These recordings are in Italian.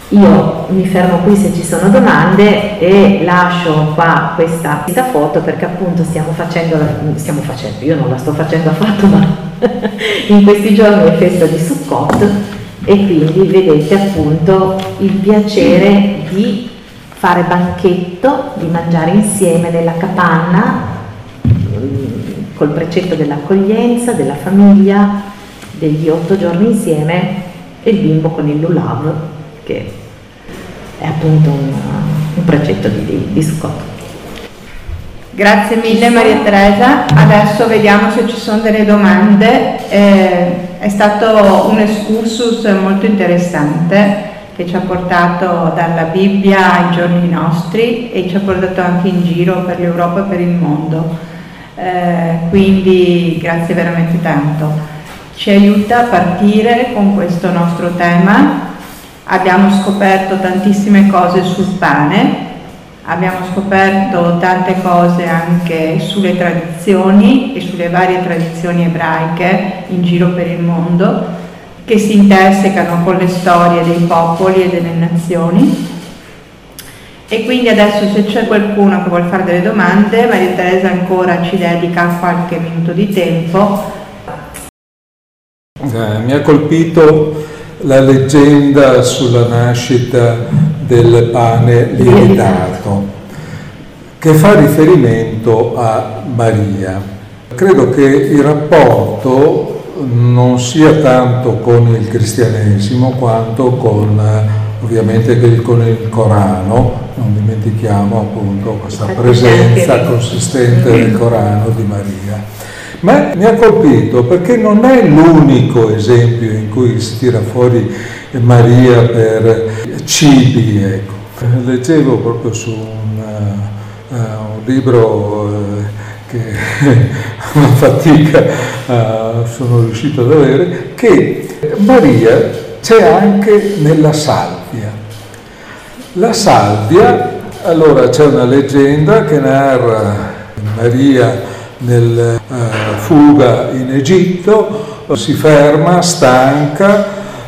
Io mi fermo qui se ci sono domande e lascio qua questa foto, perché appunto stiamo facendo, io non la sto facendo affatto, ma in questi giorni è festa di Sukkot e quindi vedete appunto il piacere di fare banchetto, di mangiare insieme nella capanna, col precetto dell'accoglienza, della famiglia, degli 8 giorni insieme, e il bimbo con il lulav, che è appunto un precetto di Sukkot. Grazie mille Maria Teresa, adesso vediamo se ci sono delle domande. È stato un excursus molto interessante che ci ha portato dalla Bibbia ai giorni nostri e ci ha portato anche in giro per l'Europa e per il mondo, quindi grazie veramente tanto. Ci aiuta a partire con questo nostro tema. Abbiamo scoperto tantissime cose sul pane, abbiamo scoperto tante cose anche sulle tradizioni e sulle varie tradizioni ebraiche in giro per il mondo, che si intersecano con le storie dei popoli e delle nazioni. E quindi adesso, se c'è qualcuno che vuole fare delle domande, Maria Teresa ancora ci dedica qualche minuto di tempo. Mi ha colpito la leggenda sulla nascita del pane lievitato, che fa riferimento a Maria. Credo che il rapporto non sia tanto con il cristianesimo quanto con, ovviamente, con il Corano. Non dimentichiamo appunto questa presenza consistente del Corano di Maria. Ma mi ha colpito perché non è l'unico esempio in cui si tira fuori Maria per cibi, ecco. Leggevo proprio su un libro che una fatica sono riuscito ad avere, che Maria c'è anche nella salvia. La salvia, allora c'è una leggenda che narra Maria nel fuga in Egitto, si ferma stanca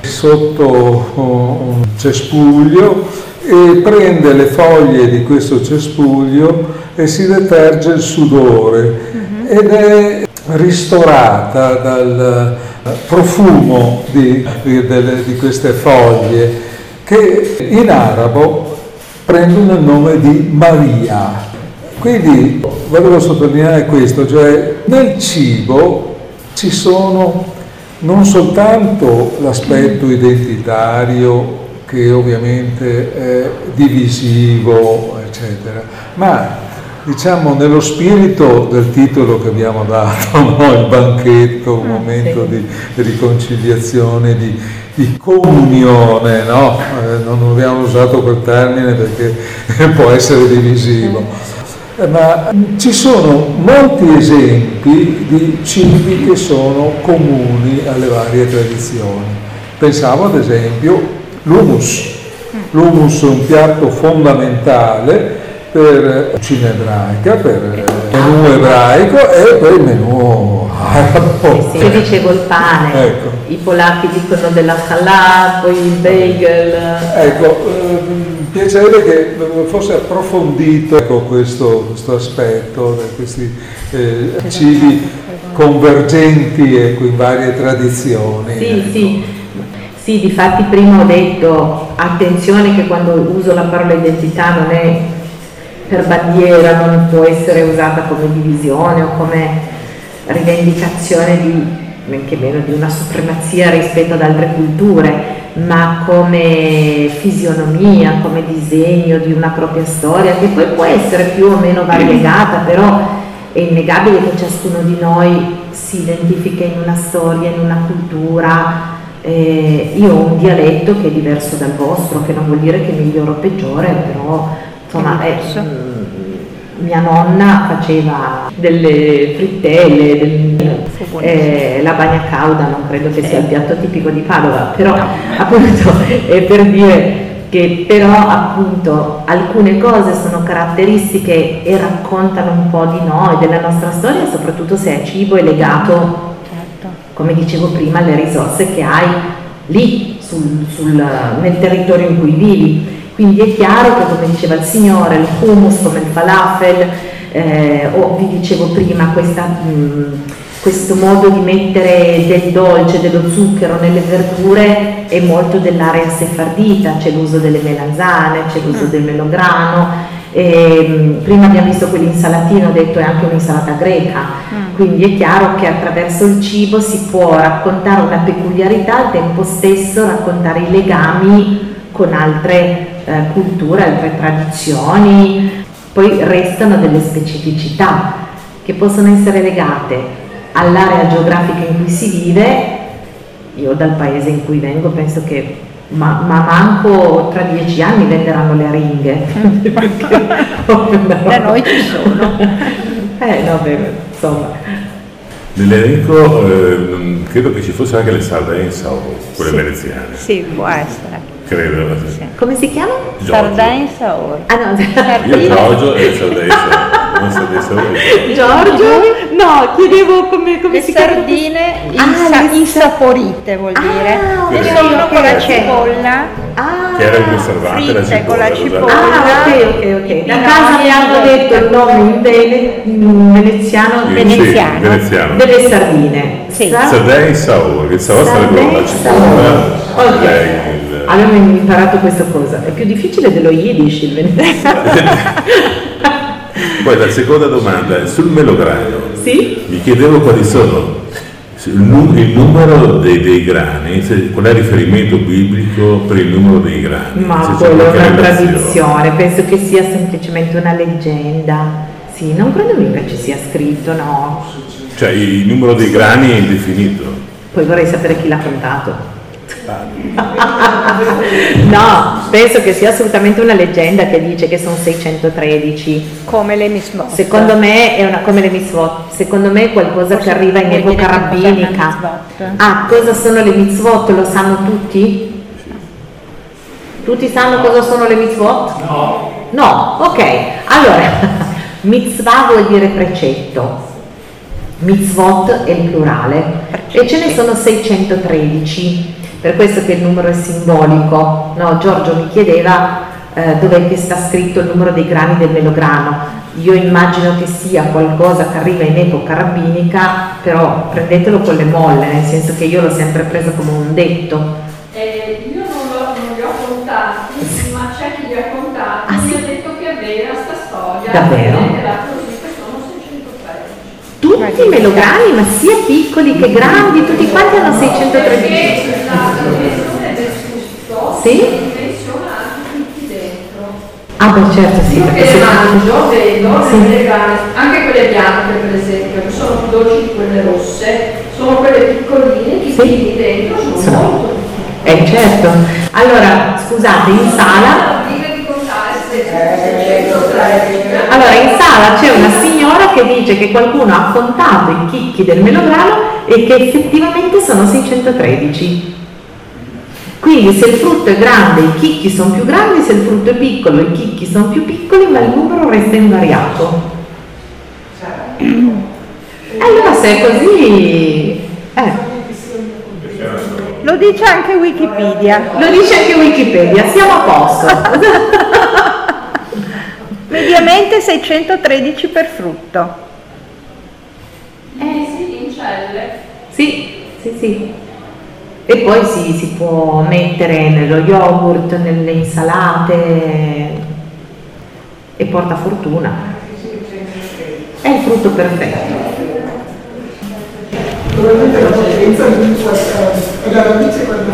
sotto un cespuglio e prende le foglie di questo cespuglio e si deterge il sudore ed è ristorata dal profumo di queste foglie, che in arabo prendono il nome di Maria. Quindi volevo sottolineare questo, cioè nel cibo ci sono non soltanto l'aspetto identitario, che ovviamente è divisivo, eccetera, ma diciamo nello spirito del titolo che abbiamo dato, no? Il banchetto, un momento di riconciliazione, di comunione, no? Non abbiamo usato quel termine perché può essere divisivo. Ma ci sono molti esempi di cibi che sono comuni alle varie tradizioni. Pensavo ad esempio l'hummus. L'hummus è un piatto fondamentale per cucina ebraica, per il menù ebraico e per il menù arabo. Io dicevo il pane, ecco. I polacchi dicono della challah, poi il bagel. Ecco, piacere che fosse approfondito, ecco, questo aspetto, questi cibi convergenti, ecco, in varie tradizioni. Sì, ecco. Sì, difatti prima ho detto attenzione che quando uso la parola identità non è per bandiera, non può essere usata come divisione o come rivendicazione di, men che meno, di una supremazia rispetto ad altre culture, ma come fisionomia, come disegno di una propria storia, che poi può essere più o meno variegata, però è innegabile che ciascuno di noi si identifica in una storia, in una cultura. Io ho un dialetto che è diverso dal vostro, che non vuol dire che è migliore o peggiore, però insomma mia nonna faceva delle frittelle, la bagna cauda non credo che sia il piatto tipico di Padova, però appunto è per dire che però appunto alcune cose sono caratteristiche e raccontano un po' di noi, della nostra storia, soprattutto se il cibo è legato, come dicevo prima, alle risorse che hai lì nel territorio in cui vivi. Quindi è chiaro che, come diceva il Signore, il hummus come il falafel, o vi dicevo prima questo modo di mettere del dolce, dello zucchero nelle verdure è molto dell'area sefardita, c'è l'uso delle melanzane, c'è l'uso del melograno. Prima abbiamo visto quell'insalatino, ho detto è anche un'insalata greca, quindi è chiaro che attraverso il cibo si può raccontare una peculiarità, al tempo stesso raccontare i legami con altre culture, altre tradizioni. Poi restano delle specificità che possono essere legate all'area geografica in cui si vive. Io dal paese in cui vengo penso che ma manco tra 10 anni venderanno le aringhe. Da noi ci sono. No, beh, insomma. Nell'elenco credo che ci fosse anche le sardine saur, quelle veneziane. Sì, può essere. Credo. Sì. Come si chiama? Sardine saur. Ah no, io Giorgio e sardine saur. Non sardine saur. Giorgio? No, chiedevo come le si chiama? Sardine insaporite vuol dire. Okay. Sono con la cipolla. Che era il conservante, la cipolla. Con la cipolla. Ok. Da casa mi hanno detto il nome in veneziano. Veneziano. Delle sardine. Sì. Sardine saur, il saur sarebbe con la cipolla. Ok. Abbiamo imparato questa cosa. È più difficile dello Yiddish il veneziano. Poi la seconda domanda, sul melograno. Sì? Mi chiedevo quali sono il numero dei grani, qual è il riferimento biblico per il numero dei grani? Ma quello è una tradizione, penso che sia semplicemente una leggenda. Sì, non credo mica ci sia scritto, no. Cioè il numero dei grani è indefinito. Poi vorrei sapere chi l'ha contato. No, penso che sia assolutamente una leggenda che dice che sono 613. Come le mitzvot. Secondo me è come le mitzvot. Secondo me è qualcosa che arriva in epoca rabbinica. Ah, cosa sono le mitzvot? Lo sanno tutti? Tutti sanno cosa sono le mitzvot? No, ok. Allora, mitzvah vuol dire precetto. Mitzvot è il plurale e ce ne sono 613. Per questo che il numero è simbolico, no? Giorgio mi chiedeva dov'è che sta scritto il numero dei grani del melograno. Io immagino che sia qualcosa che arriva in epoca rabbinica, però prendetelo con le molle, nel senso che io l'ho sempre preso come un detto. Io non li ho contati, ma c'è chi li ha contati, mi ha detto che è vera sta storia. Davvero? Sono 613. Tutti i melograni, ma sia piccoli che grandi, tutti quanti hanno 613. La dimensione del fusto dimensiona anche tutti dentro. Ah beh certo, sì. Io che le mangio, vedo le melograne, anche quelle bianche per esempio, che sono più dolci di quelle rosse, sono quelle piccoline, i chili dentro sono molto piccoli. Certo. Allora, scusate, in sala... Allora, in sala c'è una signora che dice che qualcuno ha contato i chicchi del melograno e che effettivamente sono 613. Quindi se il frutto è grande i chicchi sono più grandi, se il frutto è piccolo i chicchi sono più piccoli, ma il numero resta invariato. Allora se è così... Lo dice anche Wikipedia. Lo dice anche Wikipedia, siamo a posto. Mediamente 613 per frutto. Sì, in celle. Sì. E poi si può mettere nello yogurt, nelle insalate e porta fortuna. È il frutto perfetto. Probabilmente la differenza alla radice quando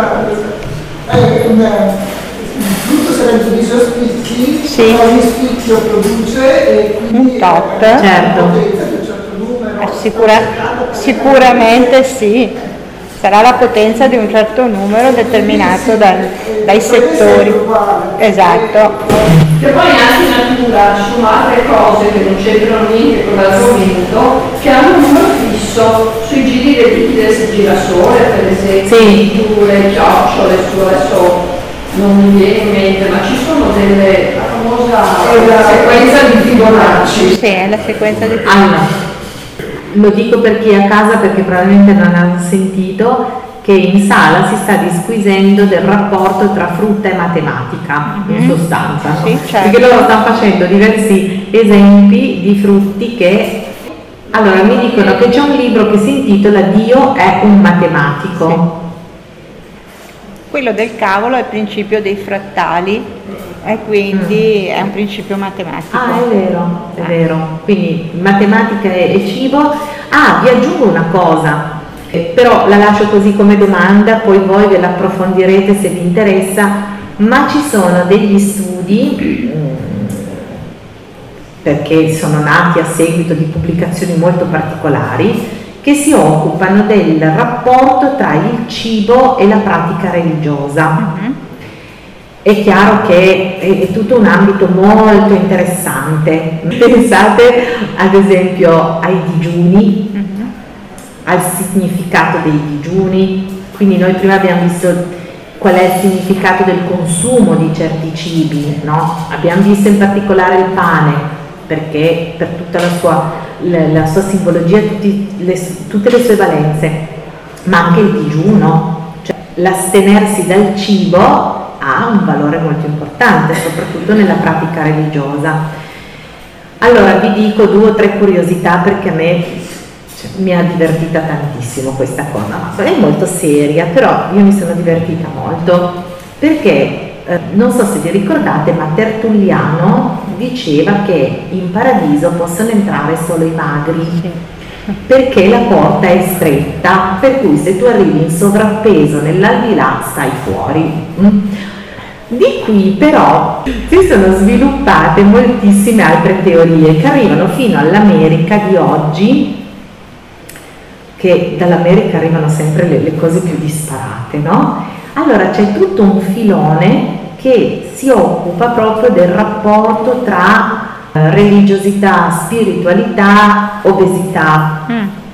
è il frutto sarà diviso a spicchi, ogni spicchio produce e quindi un tot. Certo. Potenza di un certo numero. Sicuramente sì. Sarà la potenza di un certo numero determinato dai settori. Esatto. Che poi anche in natura ci sono altre cose che non c'entrano niente con l'argomento, che hanno un numero fisso, sui giri dei tipi del girasole, per esempio, le chiocciole, adesso non mi viene in mente, ma ci sono la famosa sequenza di Fibonacci. Sì, è la sequenza di Fibonacci. Allora, lo dico per chi è a casa perché probabilmente non hanno sentito che in sala si sta disquisendo del rapporto tra frutta e matematica, in sostanza, no? Sì, certo. Perché loro stanno facendo diversi esempi di frutti che... Allora, mi dicono che c'è un libro che si intitola Dio è un matematico. Sì. Quello del cavolo è il principio dei frattali e quindi è un principio matematico. Ah, è vero. Quindi matematica e cibo. Ah, vi aggiungo una cosa. Però la lascio così come domanda, poi voi ve la approfondirete se vi interessa, ma ci sono degli studi, perché sono nati a seguito di pubblicazioni molto particolari, che si occupano del rapporto tra il cibo e la pratica religiosa. È chiaro che è tutto un ambito molto interessante. Pensate ad esempio ai digiuni, al significato dei digiuni, quindi noi prima abbiamo visto qual è il significato del consumo di certi cibi, no? Abbiamo visto in particolare il pane, perché per tutta la sua simbologia, tutte le sue valenze, ma anche il digiuno, cioè l'astenersi dal cibo ha un valore molto importante, soprattutto nella pratica religiosa. Allora vi dico 2 o 3 curiosità, perché a me mi ha divertita tantissimo questa cosa, è molto seria, però io mi sono divertita molto, perché non so se vi ricordate, ma Tertulliano diceva che in paradiso possono entrare solo i magri, perché la porta è stretta, per cui se tu arrivi in sovrappeso nell'aldilà stai fuori. Di qui però si sono sviluppate moltissime altre teorie che arrivano fino all'America di oggi, che dall'America arrivano sempre le cose più disparate, no? Allora c'è tutto un filone che si occupa proprio del rapporto tra religiosità, spiritualità, obesità.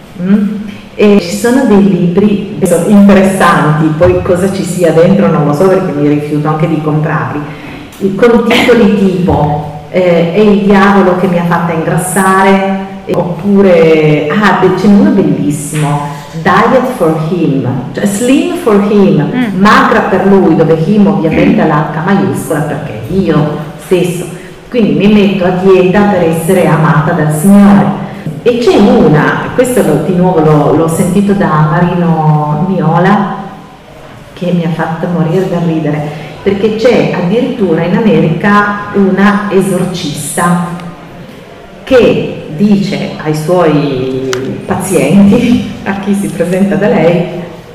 E ci sono dei libri interessanti, poi cosa ci sia dentro non lo so, perché mi rifiuto anche di comprarli, con titoli tipo È il diavolo che mi ha fatta ingrassare, oppure c'è uno bellissimo, Diet for Him, cioè Slim for Him, magra per lui, dove Him ovviamente ha la H maiuscola, perché io stesso, quindi mi metto a dieta per essere amata dal Signore. E c'è una, questo di nuovo l'ho sentito da Marino Miola, che mi ha fatto morire da ridere, perché c'è addirittura in America una esorcista che dice ai suoi pazienti, a chi si presenta da lei: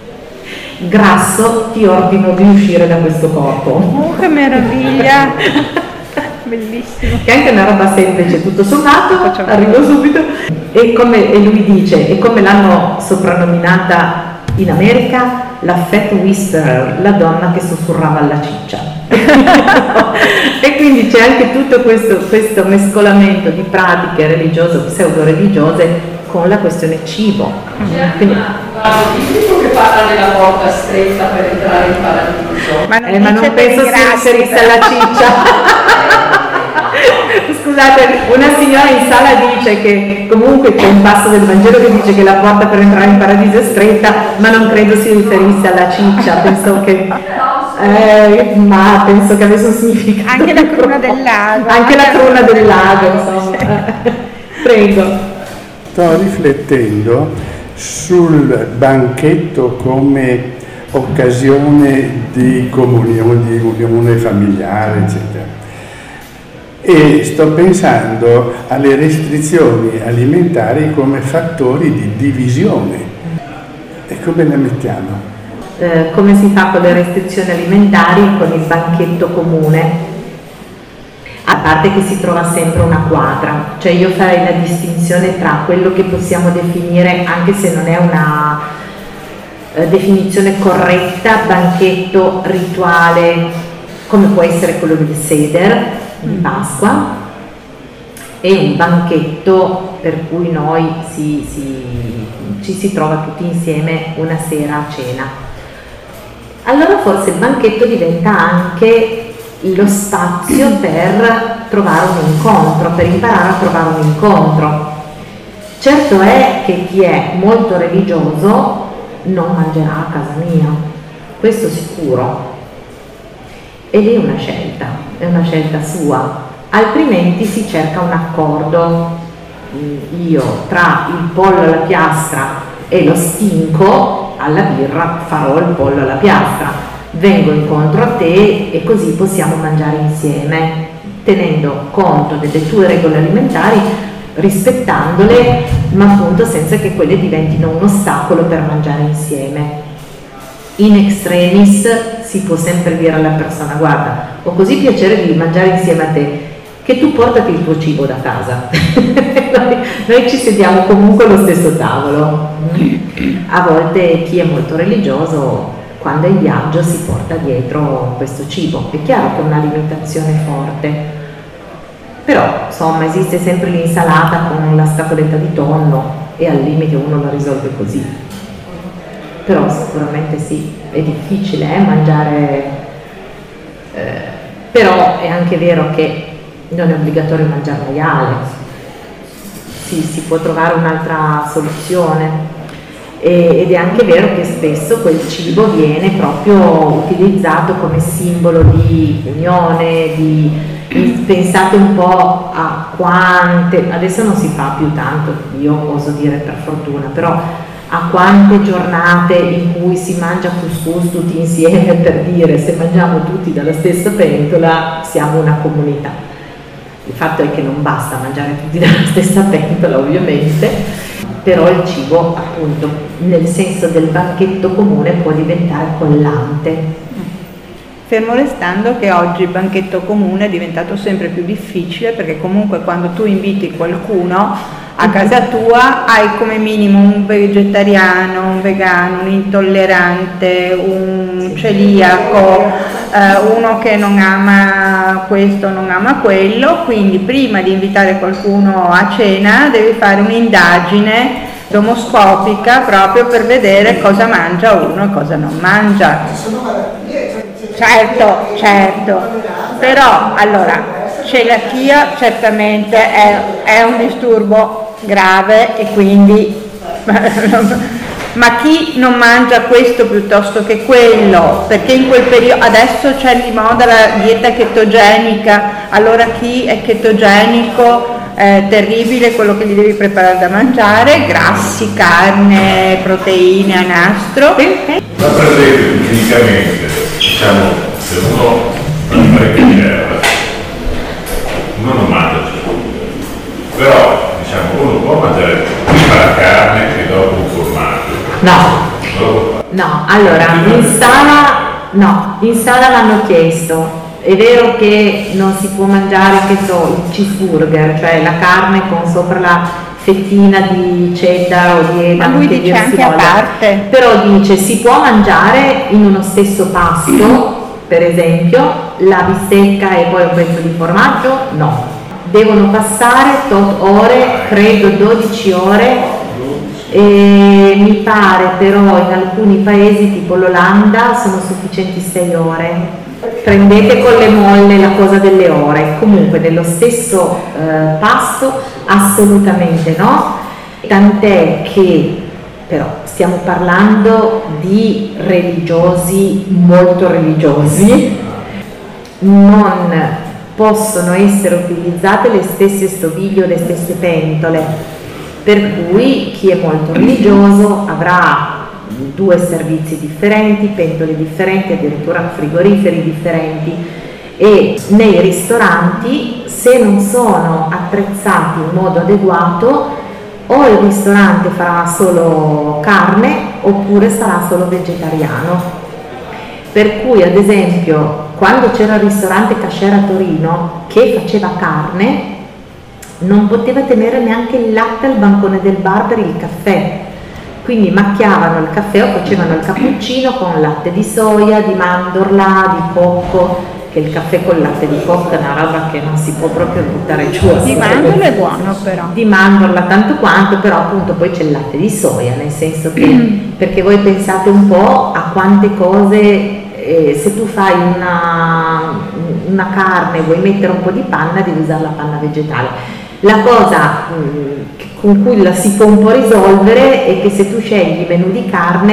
grasso, ti ordino di uscire da questo corpo. Oh, che meraviglia! Bellissimo. Che è anche una roba semplice, tutto sommato, arrivo subito. E lui dice, e come l'hanno soprannominata in America, la fat whisperer, la donna che sussurrava alla ciccia. E quindi c'è anche tutto questo mescolamento di pratiche religiose o pseudo-religiose con la questione cibo. Quindi, biblico che parla della porta stretta per entrare in paradiso. Ma non penso si riferisse alla ciccia. Scusate, una signora in sala dice che comunque c'è un passo del Vangelo che dice che la porta per entrare in paradiso è stretta, ma non credo si riferisse alla ciccia, penso che avesse un significato. Anche la cruna del lago. Anche la cruna del lago, insomma. Prego. Sto riflettendo sul banchetto come occasione di comunione, di unione familiare, eccetera. E sto pensando alle restrizioni alimentari come fattori di divisione. E come le mettiamo? Come si fa con le restrizioni alimentari, con il banchetto comune? A parte che si trova sempre una quadra, cioè io farei la distinzione tra quello che possiamo definire, anche se non è una definizione corretta, banchetto rituale, come può essere quello del Seder di Pasqua, e un banchetto per cui noi ci si trova tutti insieme una sera a cena. Allora forse il banchetto diventa anche lo spazio per trovare un incontro, per imparare a trovare un incontro. Certo è che chi è molto religioso non mangerà a casa mia, questo sicuro. Ed è una scelta sua, altrimenti si cerca un accordo. Io tra il pollo alla piastra e lo stinco alla birra farò il pollo alla piastra, vengo incontro a te e così possiamo mangiare insieme, tenendo conto delle tue regole alimentari, rispettandole, ma appunto senza che quelle diventino un ostacolo per mangiare insieme. In extremis si può sempre dire alla persona: guarda, ho così piacere di mangiare insieme a te che tu portati il tuo cibo da casa. Noi ci sediamo comunque allo stesso tavolo. A volte chi è molto religioso, quando è in viaggio, si porta dietro questo cibo. È chiaro che è una limitazione forte, però insomma esiste sempre l'insalata con la scatoletta di tonno e al limite uno la risolve così. Però sicuramente sì, è difficile mangiare, però è anche vero che non è obbligatorio mangiare maiale, si può trovare un'altra soluzione, ed è anche vero che spesso quel cibo viene proprio utilizzato come simbolo di unione, pensate un po' a quante, adesso non si fa più tanto, io oso dire per fortuna, però a quante giornate in cui si mangia couscous tutti insieme, per dire, se mangiamo tutti dalla stessa pentola siamo una comunità. Il fatto è che non basta mangiare tutti dalla stessa pentola, ovviamente, però il cibo, appunto, nel senso del banchetto comune può diventare collante. Fermo restando che oggi il banchetto comune è diventato sempre più difficile, perché comunque quando tu inviti qualcuno a casa tua hai come minimo un vegetariano, un vegano, un intollerante, un celiaco, uno che non ama questo, non ama quello, quindi prima di invitare qualcuno a cena devi fare un'indagine domoscopica proprio per vedere cosa mangia uno e cosa non mangia. Certo, però allora celiachia certamente è un disturbo grave, e quindi ma chi non mangia questo piuttosto che quello, perché in quel periodo adesso c'è di moda la dieta chetogenica, allora chi è chetogenico è terribile quello che gli devi preparare da mangiare, grassi, carne, proteine a nastro. Ma per esempio clinicamente, diciamo, se uno non parecchia terra, uno non mangia cibo, però diciamo uno può mangiare prima la carne e dopo un formaggio. No, allora in sala l'hanno chiesto. È vero che non si può mangiare, che so, il cheeseburger, cioè la carne con sopra la fettina di cheddar o di edam, ma lui dice anche a parte. Però dice si può mangiare in uno stesso pasto, per esempio la bistecca e poi un pezzo di formaggio? No, devono passare tot ore, credo 12 ore, e mi pare però in alcuni paesi tipo l'Olanda sono sufficienti 6 ore. Prendete con le molle la cosa delle ore, comunque nello stesso pasto assolutamente no, tant'è che però stiamo parlando di religiosi, molto religiosi, non possono essere utilizzate le stesse stoviglie o le stesse pentole, per cui chi è molto religioso avrà 2 servizi differenti, pentole differenti, addirittura frigoriferi differenti, e nei ristoranti, se non sono attrezzati in modo adeguato, o il ristorante farà solo carne oppure sarà solo vegetariano. Per cui ad esempio quando c'era il ristorante Kasher a Torino che faceva carne, non poteva tenere neanche il latte al bancone del bar per il caffè, quindi macchiavano il caffè o facevano il cappuccino con latte di soia, di mandorla, di cocco, che il caffè col latte di cocco è una roba che non si può proprio buttare giù. Di mandorla è buono però. Di mandorla tanto quanto, però appunto poi c'è il latte di soia, nel senso che, perché voi pensate un po' a quante cose, se tu fai una carne, vuoi mettere un po' di panna, devi usare la panna vegetale. La cosa con cui la si può un po' risolvere è che se tu scegli menù di carne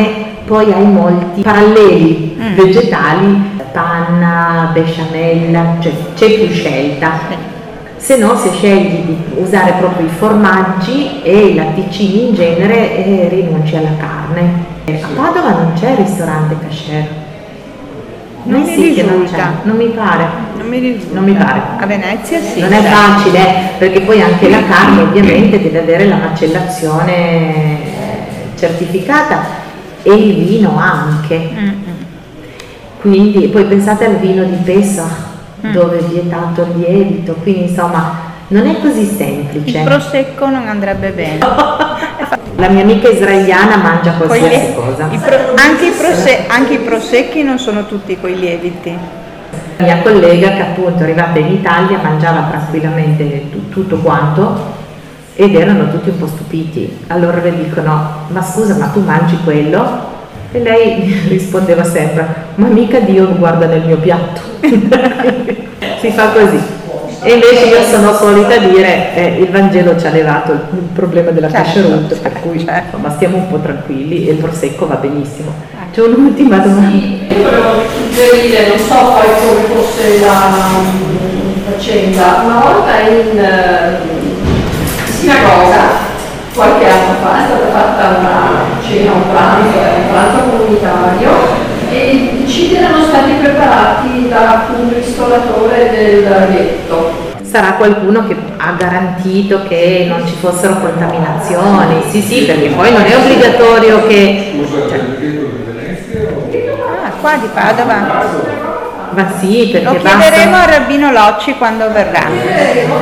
poi hai molti paralleli vegetali, panna, besciamella, cioè c'è più scelta. Se no, se scegli di usare proprio i formaggi e i latticini in genere, rinunci alla carne. A Padova non c'è il ristorante kasher. Non mi pare. Non mi pare. A Venezia sì. Non è facile, perché poi anche la carne ovviamente deve avere la macellazione certificata e il vino anche. Quindi poi pensate al vino di Pesach, dove è vietato il lievito, quindi insomma non è così semplice. Il prosecco non andrebbe bene. La mia amica israeliana mangia qualsiasi cosa. Anche i prosecchi non sono tutti coi lieviti. La mia collega, che appunto è arrivata in Italia, mangiava tranquillamente tutto quanto ed erano tutti un po' stupiti. Allora le dicono: ma scusa, ma tu mangi quello? E lei rispondeva sempre: ma mica Dio guarda nel mio piatto. Si fa così. E invece io sono solita dire il Vangelo ci ha levato il problema della kasherut, per cui insomma stiamo un po' tranquilli e il prosecco va benissimo. C'è un'ultima domanda. Sì, io volevo suggerire, non so poi come fosse la faccenda, una volta in sinagoga qualche anno fa è stata fatta una cena, un pranzo comunitario, e i cibi erano stati preparati da un ristoratore del ghetto. Sarà qualcuno che ha garantito che non ci fossero contaminazioni, sì, perché poi non è obbligatorio che... Qua di Padova. Ma sì, perché lo chiederemo al Rabbino Locci quando verrà.